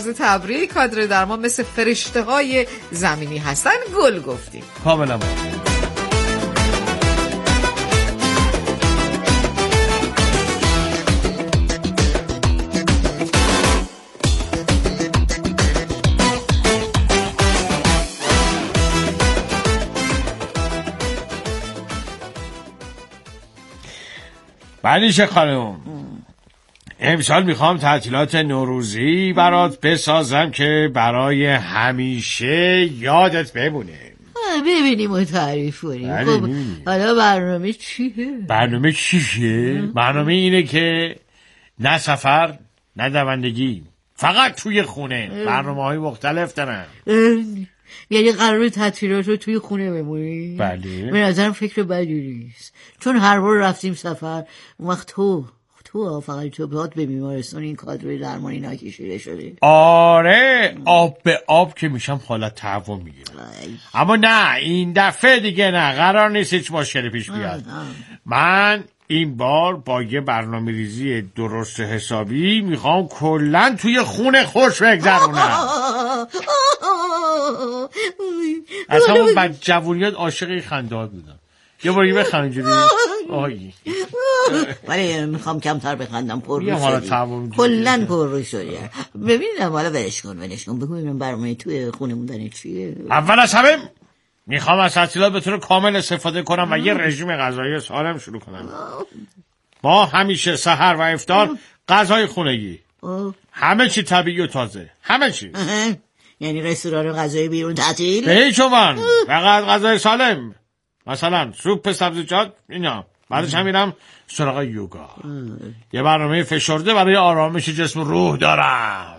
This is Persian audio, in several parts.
عرض تبریک. کادر درمان مثل فرشته های زمینی هستن. گل گفتیم کاملا. بلیشه خانم، امسال میخوام تعطیلات نوروزی برات بسازم که برای همیشه یادت بمونه. ببینیم و تعریف کنیم. خب حالا برنامه چیه؟ برنامه چیه؟ برنامه اینه که نه سفر نه دوندگی، فقط توی خونه. برنامه های مختلف دارن. یعنی قرار تعطیلات رو توی خونه بمونی؟ بله. به نظرم فکر بدی نیست، چون هر بار رفتیم سفر اون وقت تو فقط تو بهات به بیمارستان این کادر درمانی نکشیده شده. آره، آب به آب که میشم حالت تعاون میگیرم. اما نه، این دفعه دیگه نه، قرار نیست هیچ مشکلی پیش بیاد. من این بار با یه برنامه ریزی درست حسابی میخوام کلن توی خونه خوش بگذرونم. اصلا من بعد جوونیات عاشق این خنده ها بودم. یه باری بخند اینجوری. آهی ولی میخوام کمتر بخندم، پر رو شدی کلن پر رو شدی. ببینم حالا ولش کن بگو ببینم برنامه توی خونه موندن چیه. اول از همه میخوام از تعطیلات به طور کامل استفاده کنم و یه رژیم غذایی سالم شروع کنم. ما همیشه سحر و افطار غذای خونگی، همه چی طبیعی و تازه، همه چی. یعنی رستوران غذای بیرون تعطیل؟ به هیچ عنوان، فقط غذای سالم، مثلا سوپ سبزیجات اینا. بعدش هم میرم سراغ یوگا. یه برنامه فشرده برای آرامش جسم و روح دارم.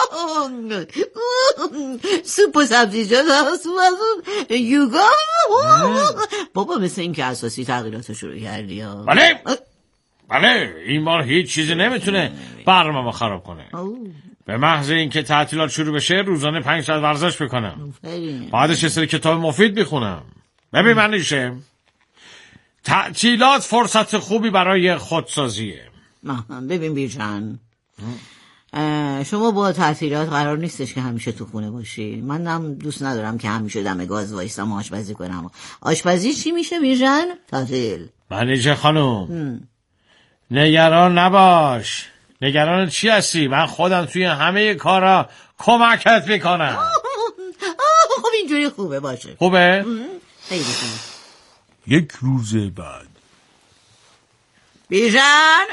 سوپ و سبزیجات یوگا. بابا مثل این که اساسی تغییراتو شروع کردی. بله این بار هیچ چیزی نمیتونه برنامه خراب کنه. به محض اینکه تعطیلات شروع بشه روزانه 5 ساعت ورزش بکنم، بعدش یه سری کتاب مفید میخونم. ببین منیشه، تعطیلات فرصت خوبی برای خودسازیه. ببین بیرجان، شما با تعطیلات قرار نیستش که همیشه تو خونه باشی. منم دوست ندارم که همیشه دم گاز وایسم و آشپزی کنم. آشپزی چی میشه بیرجان؟ تعطیل. منیشه خانم، نگران نباش. نگران چی هستی؟ من خودم توی همه کارا کمکت میکنم. خب اینجوری خوبه باشه. خوبه؟ خیلی خوبه. یک روز بعد. بیژن.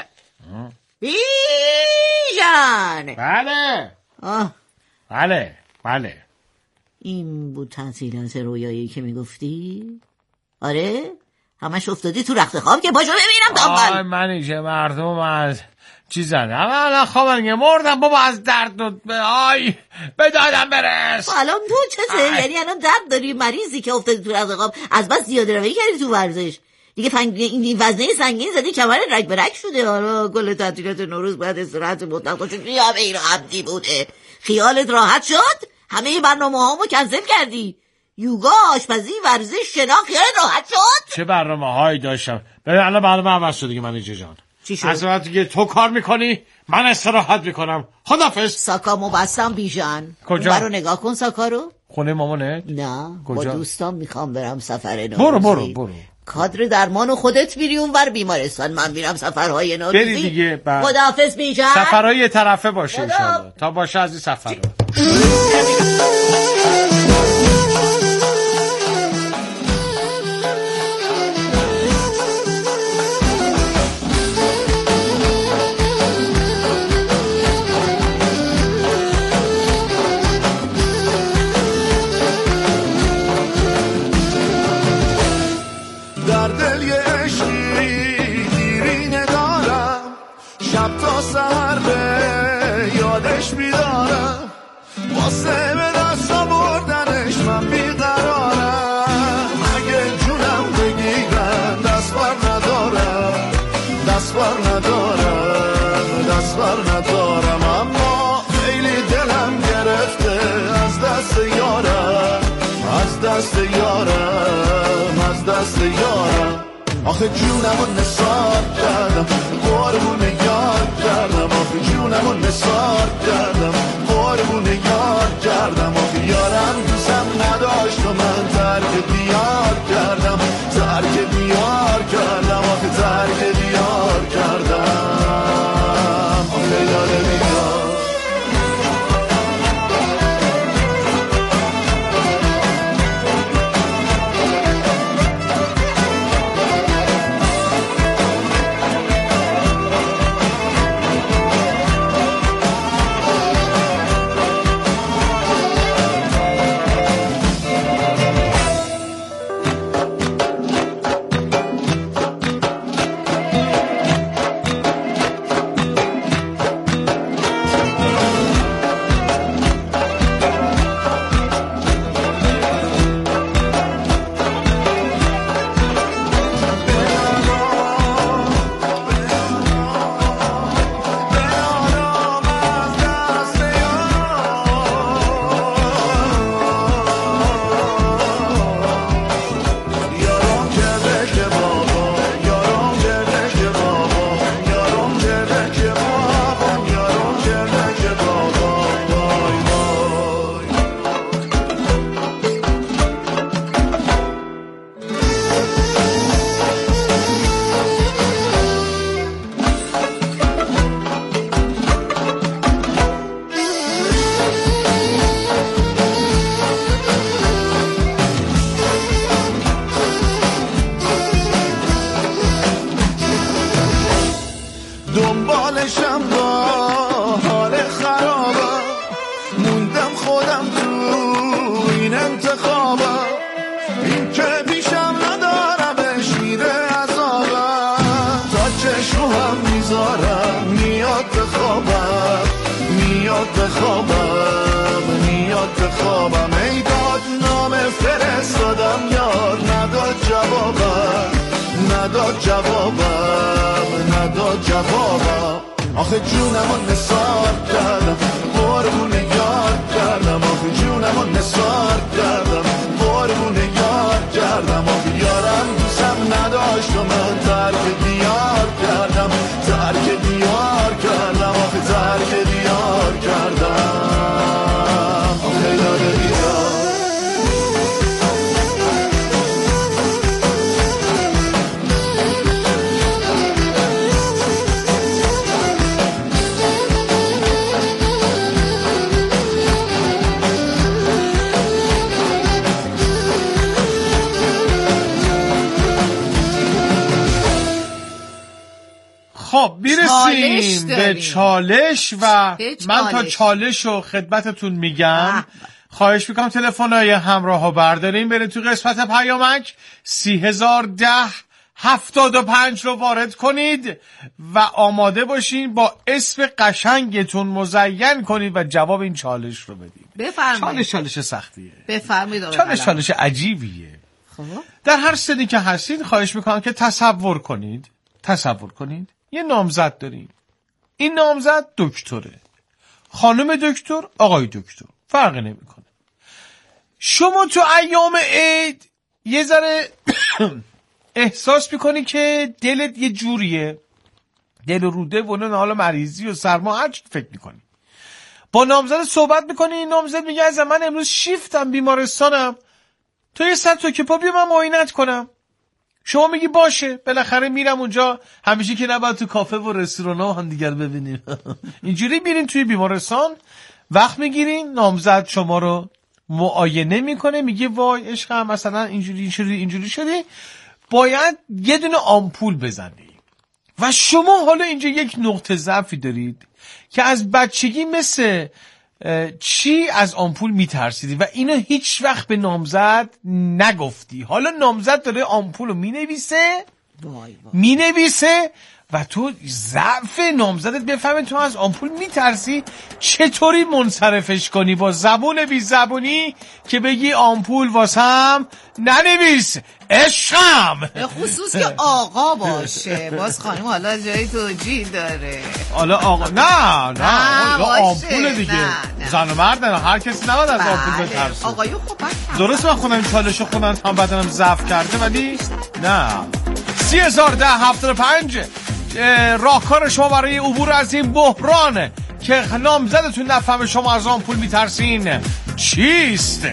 بله. این بود تعطیلات رویایی که میگفتی؟ آره؟ همش افتادی تو رخت خواب که پاشو ببینم دنبال. منیشه مردم از چیزن الان خوابن مردم بابا از درد به دادم برس. الان تو چته؟ یعنی الان درد داری؟ مریضی که افتادی تو رخت خواب از بس زیاده روی کردی تو ورزش دیگه، این وزنه سنگین زدی کمر رگ به رگ شده. حالا گل تعطیلات نوروز باید استراحت مطلق باشه. همه این عمدی بوده. خیالت راحت شد؟ همه برنامه‌هامو کنسل کردی؟ یوگا، آشپزی، ورزش، شنا، خیالت راحت شد؟ چه برنامه‌هایی داشتم. ببین الان برنامه عوض شده دیگه. منیجه جان چی شد؟ از وقتی که تو کار میکنی من استراحت میکنم. خدافظ. ساکامو بستم بیژن. کجا؟ برو نگاه کن ساکا رو. خونه مامانه؟ نه کجا؟ با دوستان میخوام برم سفر نوروزی. برو. کادر درمانو خودت میری اون بر بیمارستان، من میرم سفرهای نوروزی. بری دیگه. خداحافظ بیژن. سفرهای یه طرفه باشه ان شاءالله. تا باشه از این سفرها. در دل یه عشقی دیرینه دارم، شب تا سهر به یادش میدارم، واسه به دست آوردنش من بیقرارم. اگه جونم بگیرن دست بر ندارم، اما خیلی دلم گرفته از دست یارم. آخه جونمو نثار کردم، قربون یار کردم. آخه جونمو نثار کردم، قربون نداد جوابم آخه جونمو نثار کردم قربون یار کردم آخه جونمو نثار کردم قربون یار کردم آخه یارم دوستم نداشت و من ترک دیار کردم ترک دیار کردم آخه ترک دیار کردم آخه یاد دیار خب میرسیم به چالش و من تا چالش رو خدمتتون میگم. خواهش میکنم تلفن‌های همراه رو برداریم بریم تو قسمت پیامک 3010-75 رو وارد کنید و آماده باشین با اسم قشنگتون مزین کنید و جواب این چالش رو بدید. بفرمایید. چالش سختیه. بفرمایید. چالش عجیبیه. خب در هر سنی که هستید خواهش میکنم که تصور کنید یه نامزد داریم. این نامزد دکتره. خانم دکتر، آقای دکتر، فرقی نمیکنه. شما تو ایام عید یه ذره احساس میکنی که دلت یه جوریه، دل روده و حالا مریضی و سرما هر چی فکر میکنی. با نامزد صحبت میکنی، این نامزد میگه از من امروز شیفتم بیمارستانم، تو یه ساعت تو که پا بیا من معاینت کنم. شما میگی باشه، بالاخره میرم اونجا، همیشه که نباید تو کافه و رستوران ها هم دیگر ببینیم. اینجوری میرین توی بیمارستان، وقت میگیرین، نامزد شما رو معاینه میکنه، میگه وای عشقم مثلا اینجوری شدی، باید یه دونه آمپول بزنی. و شما حالا اینجا یک نقطه ضعفی دارید که از بچگی مثل چی از آمپول میترسیدی و اینو هیچ وقت به نامزد نگفتی. حالا نامزد داره آمپول رو مینویسه و تو ضعف نامزدت بفهمه تو از آمپول میترسی، چطوری منصرفش کنی با زبون بی زبونی که بگی آمپول واسم ننویس عشقم، به خصوص که آقا باشه. باز خانم حالا جای توجیه داره. حالا آقا نه آمپول دیگه زن و مرد نه، هر کسی نباید از آمپول بترسه. آقایو خب درست من خودم چالشو خوندم هم بدنم ضعف کرده ولی نه. 3010-75 راهکار شما برای عبور از این بحران که نامزدتون نفهمه شما از آمپول میترسین چیست؟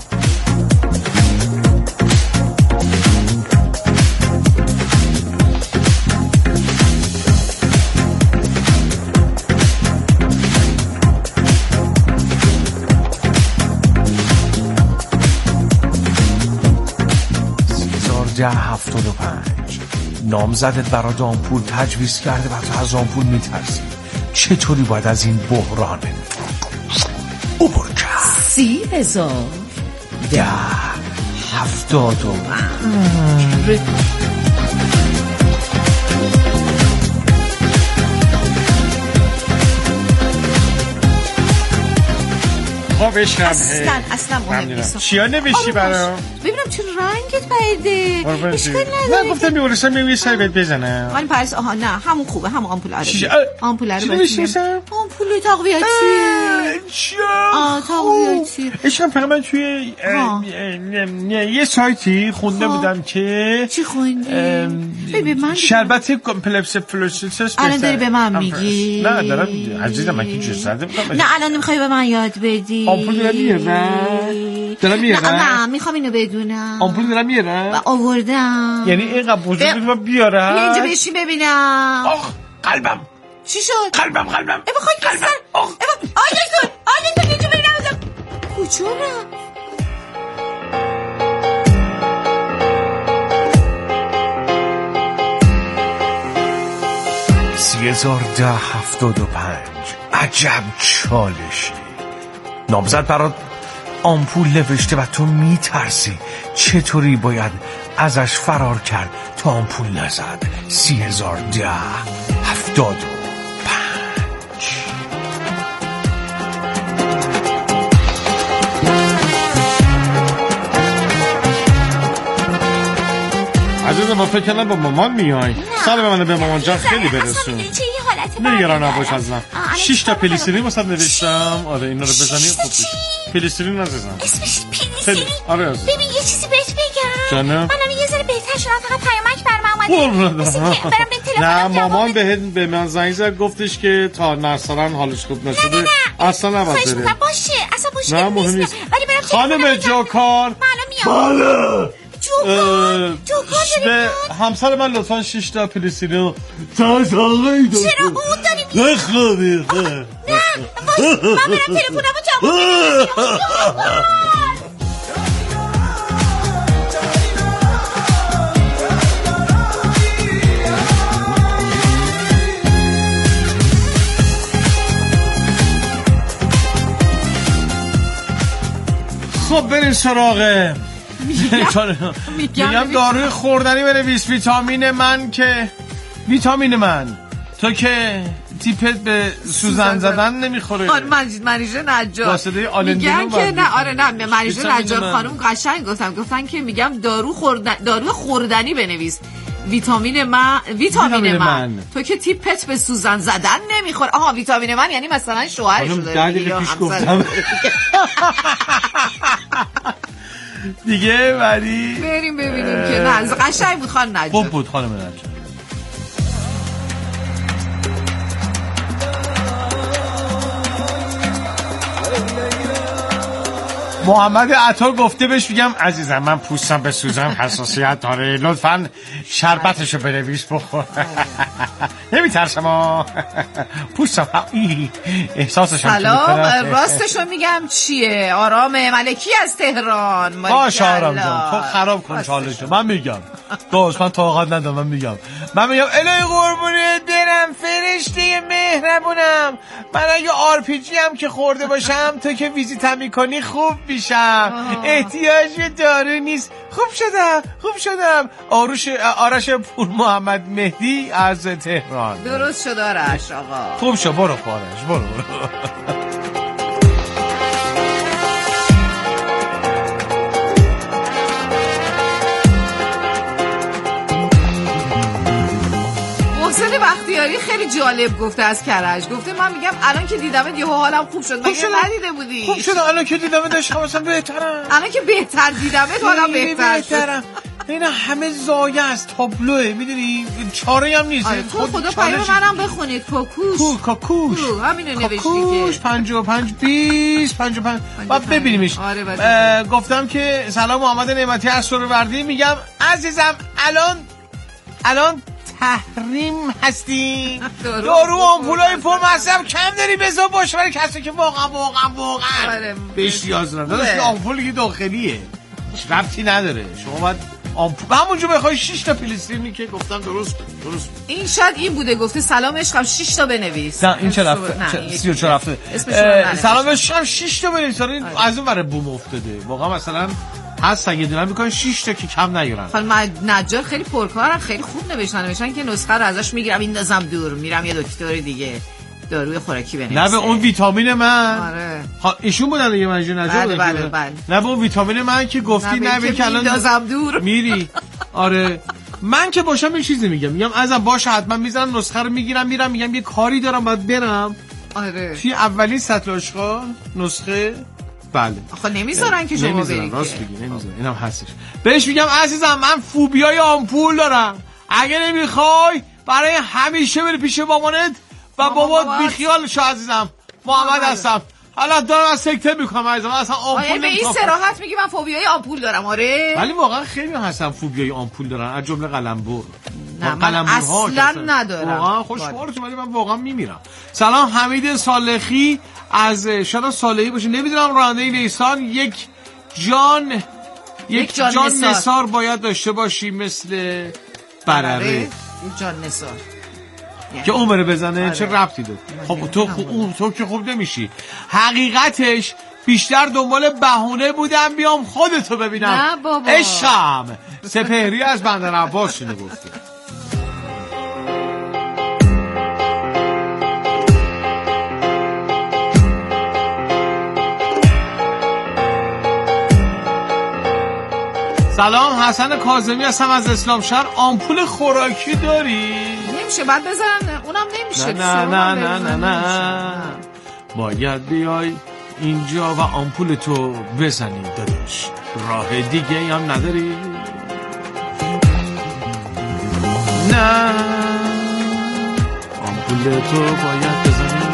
نامزدت برات آمپول تجویز کرده و تو از آمپول میترسی، چطوری باید از این بحران عبور کرد؟ 30,075 خب عشقم اصلا مهم نیست. چیا نوشتی برام؟ ببینم چه رنگت بایده. اشکال نداره. نه گفتم میورسم یه سری بهت بزنم. من پرس نه همون خوبه، همون آمپول عربی. آمپول عربی. چی نوشتم؟ آمپول تقویتیه. چیا؟ تقویتی. عشقم فقط من توی یه سایتی خونده بودم که چی خوندی؟ ببین من شربت کمپلکس فلوسیس الان داری به من میگی؟ نه دارم عزیزم من که جسده میکنم. نه الان نمیخوای به من یاد بدی. آمپول دارم میارم. نه میخوام اینو بدونم. آمپول دارم میارم و آوردم. یعنی اینقدر بزرگی رو بیارم. اینجا بشین ببینم. آخ قلبم چی شد؟ قلبم بخوای کسر. آدکتون اینجا ببینم. کجا رفت؟ 30,075 عجب چالشی. نامزد برات آمپول نوشته و تو میترسی، چطوری باید ازش فرار کرد تا آمپول نزد؟ 30,075 عزیزم ما فکر کنم با مامان میای. سلام منو به مامان جان خیلی برسون. نگران نباش عزیزم. 6 تا پلیسیلین واسه نوشتم. آره اینا رو بزنی خوب میشه. پلیسیلین عزیزم. اسمش پلیسیلین؟ آره عزیزم. ببین یه چیزی بهت بگم. جانم. منم یه ذره بهتر شدم، فقط پیامک برام اومده. برام به تلفن نه مامان به من زنگ زد گفتش که تا نرسرن حالش خوب نشده. اصلا نباید بره. باشه اصلا باشه. نه مهم نیست. ولی برام خانم جوکار. بله. جوکار به همسر من لطفا 6 تا پلیسیلین. چرا اون داری میگی؟ نخوابی. نه باشه من برم تلفنمو جواب بدم. خب بریم سراغ میگم داروی خوردنی بنویس. ویتامین من تو که تیپت به سوزن زدن نمیخوره. مریض نجار میگن که نه آره نه مریض نجار خانم قشنگ گفتن que میگم دارو خوردنی بنویس. ویتامین من تو که تیپت به سوزن زدن نمیخوره. آها ویتامین من یعنی مثلا شوهرش داره دیگه پیش گفتم دیگه ولی بریم ببینیم که نه قشنگ بود خانم نجار. خوب بود خانم نجار. محمد عطا گفته بهش میگم عزیزم من پوستم به سوزن حساسیت داره، لطفاً شربتشو بنویس بخور. نمیترسم پوستم احساسشم. سلام راستشو میگم چیه؟ آرام ملکی از تهران. باش آرام جان تو خراب کن چالشو. من میگم دوست من طاقت ندارم. من میگم الهی قربونت برم فرشته مهربونم، من اگه آرپیجی هم که خورده باشم تو که ویزیتم میکنی خوب میشم، احتیاج به دارو نیست. خوب شدم. آرش پور محمد مهدی از تهران. درست شد آرش آقا. خوب شد برو آرش برو. محسن بختیاری خیلی جالب گفته از کرج. گفته من میگم الان که دیدمت یهو حالم خوب شد. مگه ندیده بودی؟ خوب شد الان که دیدمت داشتم مثلا بهترم. الان که بهتر دیدمت حالم بهتر شد. اینا همه زایه از تابلوه میدونی چاره هم نیست. تو خدا پیام منم بخونید. کوکوش همینو نوشتی که 55 20 55 بعد ببینیمش. گفتم که سلام محمد نعمتی از سروردی. میگم عزیزم الان تحریم هستی. دارو آمپولای پر مصرف کم داری بذار باشه برای کسی که واقعا بهش نیاز نداره. داداش آمپولی که داخلیه ربطی نداره. شما باید آمپول همونجا بخوای 6 تا پلیسترینی که گفتم درست. این شاید این بوده گفته سلام عشقم 6 تا بنویس. نه این چه رفته 34 رفته. سلام عشقم 6 تا بنویس. از اون ور بوم افتاده واقعا. مثلا هستن یه دونه میکنن 6 تا که کم نیارن. خانم نجار خیلی پرکارن، خیلی خوب نوشتن که نسخه رو ازش میگیرم میندازم دور میرم یه دکتر دیگه داروی خوراکی بنویسه. نه به اون ویتامین من. آره ایشون بودن دیگه منجور نجار. بله. نه به اون ویتامین من که گفتی نه که الان میندازم دور میری. آره من که باشم یه چیزی میگم عزیزم باشه حتما میذارم نسخه رو میگیرم میرم میگم یه کاری دارم باید برم. آره توی اولین سطل آشغال نسخه بله آخه نمیذارن که شما برید. راست میگی نمیذارن. اینم هستش. بهش میگم عزیزم من فوبیای آمپول دارم، اگه نمیخوای برای همیشه بری پیش مامانت و بابات بیخیال شو عزیزم. محمد هستم. حالا دارم از سکته میکنم عزیزم. اصلا آمپول به این صراحت میگی من فوبیای آمپول دارم. آره ولی واقعا خیلی هستن فوبیای آمپول دارن از جمله قلمبر. نه من اصلا ندارم. واقعا خوشحالتون ولی من واقعا میمیرم. سلام حمید صالحی از شاید صالحی باشه نمیدونم راننده نیسان. یک جان نثار باید داشته باشی مثل برره. جان نثار که عمره بزنه. چه ربطی داره؟ خب تو که خوب نمیشی. حقیقتش بیشتر دنبال بهونه بودم بیام خودتو ببینم. نه بابا عشقم. سپهری از بندر عباس شنو گفته. سلام، حسن کاظمی هستم از اسلام شهر. آمپول خوراکی داری؟ نمیشه، بعد بزن. اونم نمیشه. نه باید بیای اینجا و آمپول تو بزنی داداش. راه دیگه هم نداری؟ نه آمپول تو باید بزنی.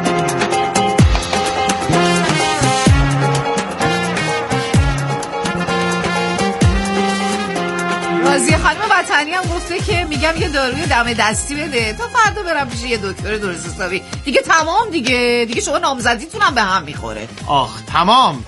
راضیه خانم وطنی هم گفته که میگم یه داروی دم دستی بده تا فردا برم پیش یه دکتر درست حسابی. دیگه تمام دیگه شما نامزدیتون هم به هم میخوره. آخ تمام.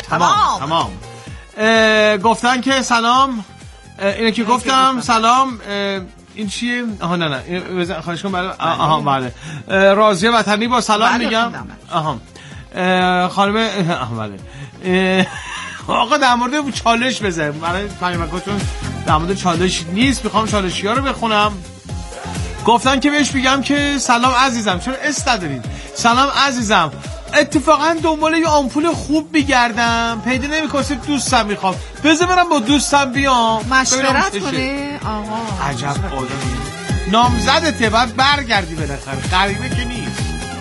گفتن که سلام. اینه که گفتم سلام. این چیه؟ آها نه خواهش کنم. آها بله. راضیه وطنی با سلام میگم. آها خانم بله. آقا در مورد چالش بزنیم برای پیامکاتون. در مورد چالش نیست، میخوام چالشی ها رو بخونم. گفتن که بهش بگم که سلام عزیزم. چرا استدارید؟ سلام عزیزم، اتفاقا دنبال یه آمپول خوب میگردم، پیدا نمیکنم، دوستم میخوام. بذار برم با دوستم بیام مشورت کنه. آها عجب آدمی. نامزدته، باید برگردی بالاخره، غریبه که نیست.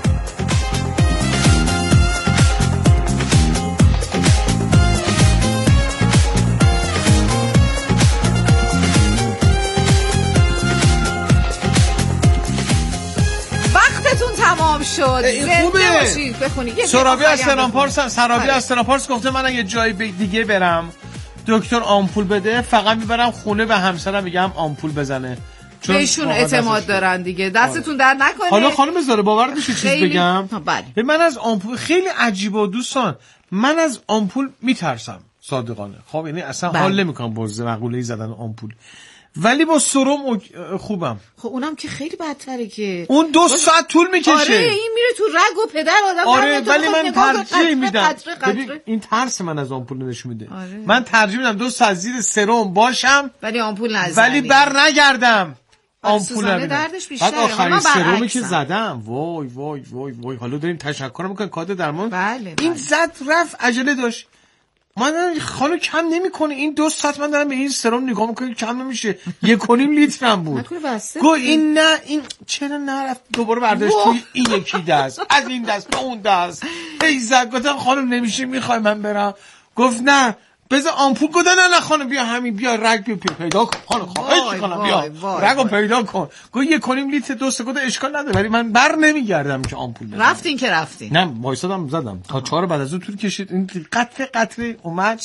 تمام شد. زنده باشید. بخونید. سرابی از ترامپارس گفته من اگه جای دیگه برم دکتر آمپول بده فقط میبرم خونه و همسرم میگم آمپول بزنه، چون بهشون اعتماد دارن دیگه. دستتون در نکنه. حالا خانم زاره باور میشه چیز بگم؟ بله. من از آمپول خیلی عجیبه دوستان، من از آمپول میترسم صادقانه. خب یعنی اصلا حال نمیکنم با مقوله‌ای زدن آمپول، ولی با سرم خوبم. خب اونم که خیلی بدتره که اون 2 ساعت طول میکشه. آره این میره تو رگ و پدر آدم. آره ولی من ترجیح میدم. این ترس من از آمپول نشون میده. من ترجیح میدم 2 ساعت زیر سرم باشم ولی آمپول نزنم، ولی بر نگردم. آمپول نبینم. دردش بیشتره. بعد آخرین سرومی که زدم وای حالا داریم تشکر میکنم کادر درمان. بله. این زد رفت، عجله داشت. من خانو کم نمیکنه. این 2 ساعت من دارم به این سرم نگاه میکنم کم نمیشه. 1.5 لیترم بود. گو این نه این چرا نرفت دوباره برداشت توی این یکی دست، از این دست به اون دست هی زد. گفتم خانم نمیشه، میخوای من برم؟ گفت نه بذار آمپول. گفتم نه خانم بیا همین، بیا رگ پیدا کن خانم. خواهش کنم بیا رگو پیدا کن. گفت 1.5 لیتر 2 سکوت اشکال نداره، ولی من بر نمیگردم که آمپول بدم. رفتین که رفتین. نه وایسادم زدم تا 4 بعد از اون طول کشید. این قطره اومد.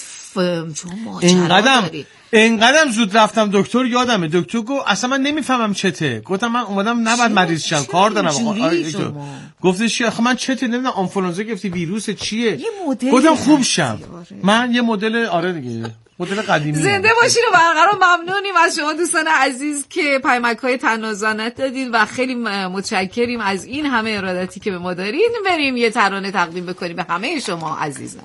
اینقدرم زود رفتم دکتر. یادمه دکتر گفت اصلا من نمیفهمم چته. گفتم من اومدم نباید مریض شم، کار دارم. گفتش آخه من چته نمیدونم آنفولانزا گرفتی، ویروس چیه. گفتم خوب شم. من یه مدل دیگه مدل قدیمی. زنده باشین و برقرار. ممنونیم از شما دوستان عزیز که پیامک‌های تنازانه دادید و خیلی متشکریم از این همه ارادتی که به ما دارین. بریم یه ترانه تقدیم بکنیم به همه شما عزیزان.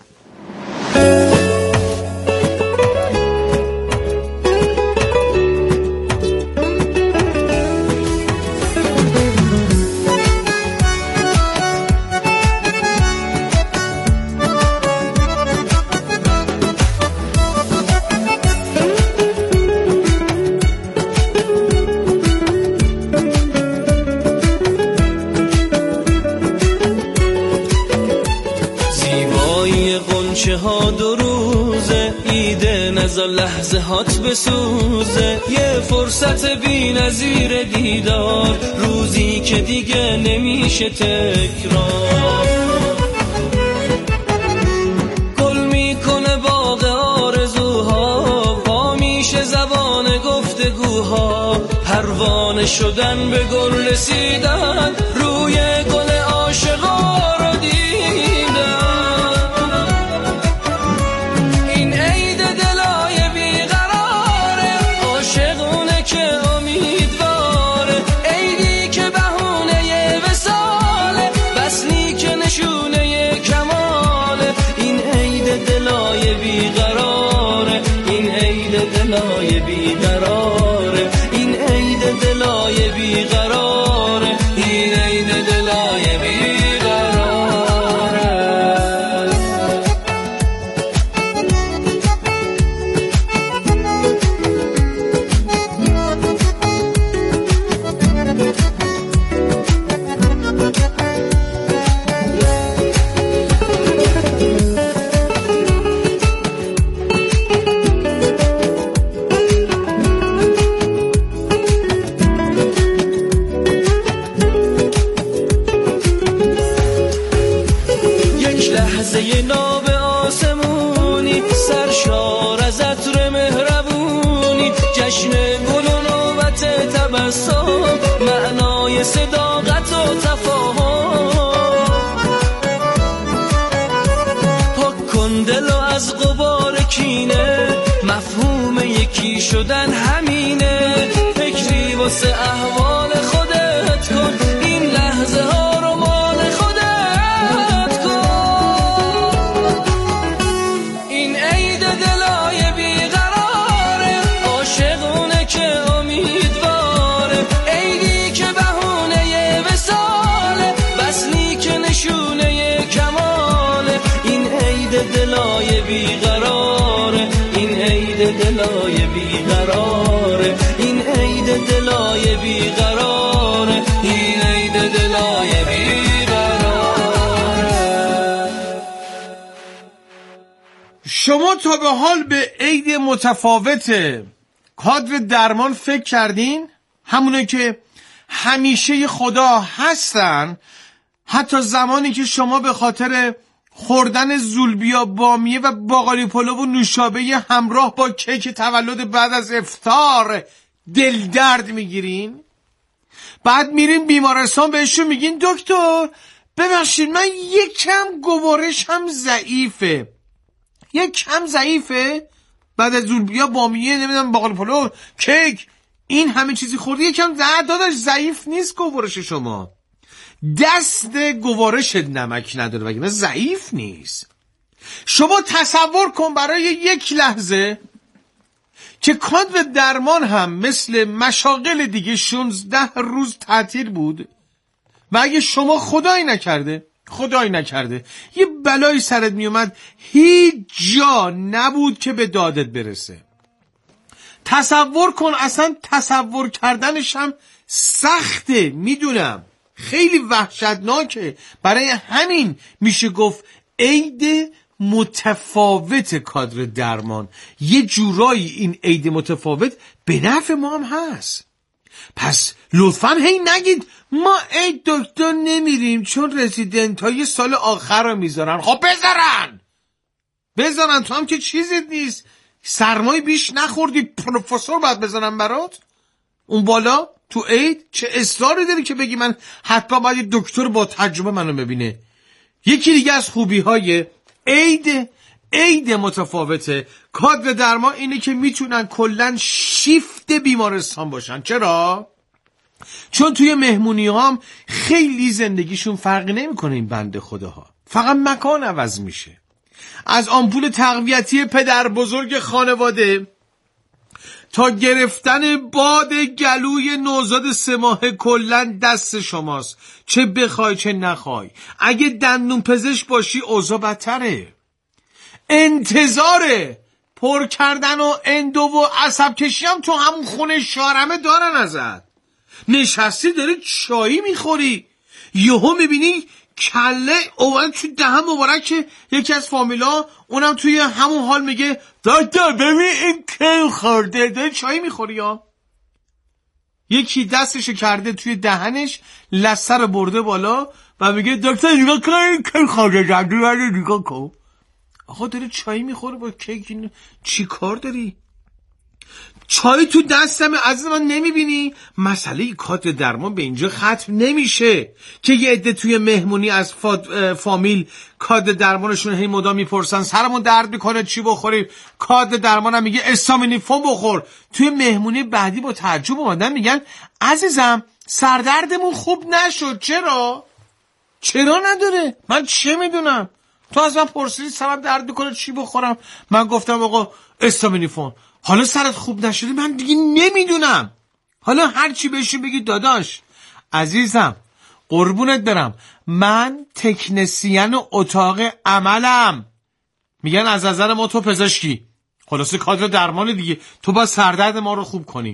غنچه ها 2 روزه ایده نزار لحظه هات بسوزه، یه فرصت بی نظیر دیدار، روزی که دیگه نمیشه تکرار. گل میکنه باغ آرزوها، پا میشه زبان گفتگوها، پروانه شدن به گل رسیدن، روی گل عاشقا رو دیدن. دلای بیقراره این عید دلای بیقراره این عید دلای بیقراره. سیلاب آسمونی سرشار از عطر مهربونی، جشن گل و نوبت تبسم، معنای صداقت و تفاهم. پاک کن دل و از غبار کینه، مفهوم یکی شدن همینه. فکری واسه احوال خودت کن، این لحظه ها رو مال خودت کن. این عید دلای بیقراره، عاشقونه که امیدواره، عیدی که بهونه وصاله، وصلی که نشونه کماله. این عید دلای بیقراره، این عید دلای بیقراره، این عید دلای بیقراره، این عید دلای بیقراره. شما تا به حال به عید متفاوت کادر درمان فکر کردین؟ همونه که همیشه خدا هستن، حتی زمانی که شما به خاطر خوردن زولبیا بامیه و باقالی پلو و نوشابه همراه با کیک تولد بعد از افطار دل درد میگیرین، بعد میرین بیمارستان بهشون میگین دکتر ببخشید من یکم گوارشم ضعیفه، یکم ضعیفه، بعد از زولبیا بامیه نمیدونم باقالی پلو کیک این همه چیزی خوردی یکم داداش ضعیف نیست گوارش شما، دست گوارش نمک نداره وگرنه ضعیف نیست. شما تصور کن برای یک لحظه که کادر درمان هم مثل مشاغل دیگه 16 روز تعطیل بود و اگه شما خدایی نکرده یه بلایی سرت می اومد، هیچ جا نبود که به دادت برسه. تصور کن، اصلا تصور کردنش هم سخته، میدونم خیلی وحشتناکه. برای همین میشه گفت عید متفاوت کادر درمان. یه جورایی این عید متفاوت به نفع ما هم هست. پس لطفاً هی نگید ما عید دکتر نمیریم چون رزیدنت های سال آخر رو میذارن. خب بذارن تو هم که چیزی نیست، سرمایه بیش نخوردی پروفسور باید بزنن برات اون بالا تو عید. چه اصراری داری که بگی من حتما باید دکتر با تجربه منو ببینه؟ یکی دیگه از خوبی های عید متفاوته کادر درمان اینه که میتونن کلن شیفت بیمارستان باشن. چرا؟ چون توی مهمونی هم خیلی زندگیشون فرقی نمیکنه این بنده خداها، فقط مکان عوض میشه. از آمپول تقویتی پدر بزرگ خانواده تا گرفتن باد گلوی نوزاد 3 ماهه کلن دست شماست، چه بخوای چه نخوای. اگه دندون پزشک باشی اوضاع بدتره. انتظاره پر کردن و اندو و عصب کشی هم تو همون خونه شارمه دارن ازت. نشستی داری چایی میخوری، یهو میبینی کله اومد تو دهن مبارک یکی از فامیلا، اونم توی همون حال میگه دکتر ببین این کی خورده، داری چایی میخوری یا یکی دستشو کرده توی دهنش لثه رو برده بالا و میگه دکتر نگاه کن این کی خورده، دندون نگاه کن. آقا داری چایی میخوره با کیک، چی کار داری؟ چای تو دستم عزیز من نمیبینی؟ مسئله کادر درمان به اینجا ختم نمیشه که یه عده توی مهمونی از فامیل کادر درمانشون هی مدام میپرسن سرمون درد میکنه چی بخوریم، کادر درمانم میگه استامینیفون بخور. توی مهمونی بعدی با تعجب اومدن میگن عزیزم سردردمون خوب نشد. چرا نداره؟ من چه میدونم؟ تو از من پرسیدی سرم درد میکنه چی بخورم، من گفتم آقا استامینیفون. حالا سرت خوب نشده من دیگه نمیدونم. حالا هر چی بهش بگی داداش عزیزم قربونت برم من تکنسین اتاق عملم، میگن از نظر ما تو پزشکی، خلاصه کادر درمان دیگه، تو باید سردرد ما رو خوب کنی.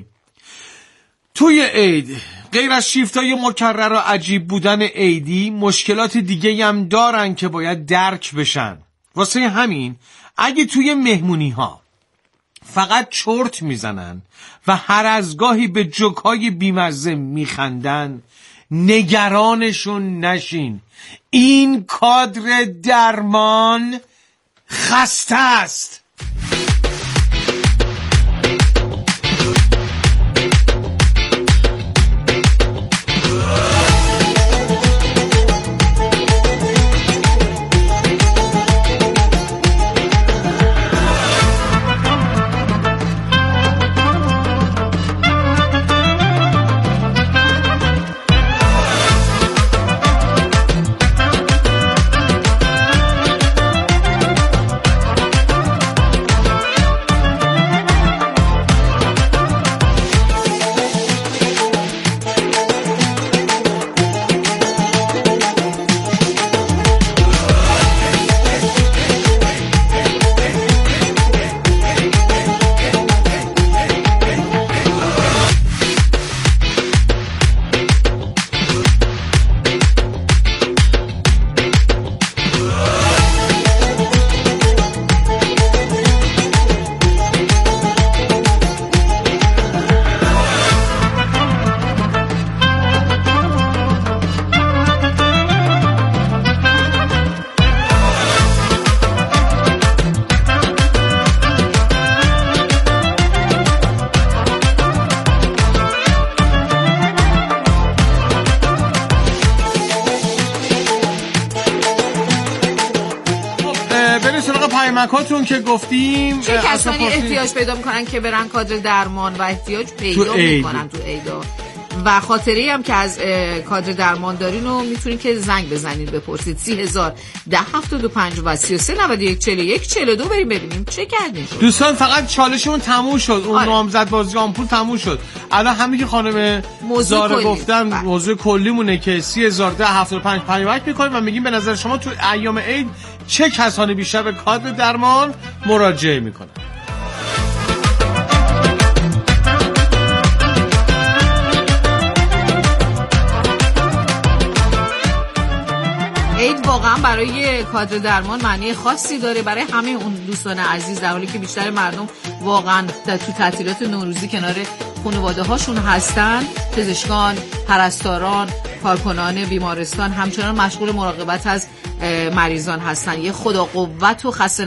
توی عید غیر از شیفتای مکرر و عجیب بودن عیدی مشکلات دیگه هم دارن که باید درک بشن. واسه همین اگه توی مهمونی ها فقط چرت میزنن و هر از گاهی به جوکای بیمزه میخندن، نگرانشون نشین. این کادر درمان خسته است. پیامکاتون که گفتیم چه کسانی احتیاج پیدا میکنن که برن کادر درمان و احتیاج پیدا میکنن تو ایدا و خاطری هم که از کادر درمان دارین رو میتونید که زنگ بزنید بپرسید 30,000 1075 و 3391 41 42 بریم ببینیم چه کردین. دوستان فقط چالشمون تموم شد. اون نامزد بازی آمپول تموم شد. الان همین که خانم زاره گفتن موضوع کلی مونه که 30,000 1075 پیامک میکنیم و میگیم به نظر شما تو ایام عید چه کسانی بیشتر به کادر درمان مراجعه میکنن. عید واقعا برای کادر درمان معنی خاصی داره برای همه اون دوستان عزیز، در حالی که بیشتر مردم واقعا تو تعطیلات نوروزی کنار خانواده هاشون هستن. پزشکان، پرستاران، کارکنان بیمارستان همچنان مشغول مراقبت از مریضان هستن. یه خدا قوت و خسته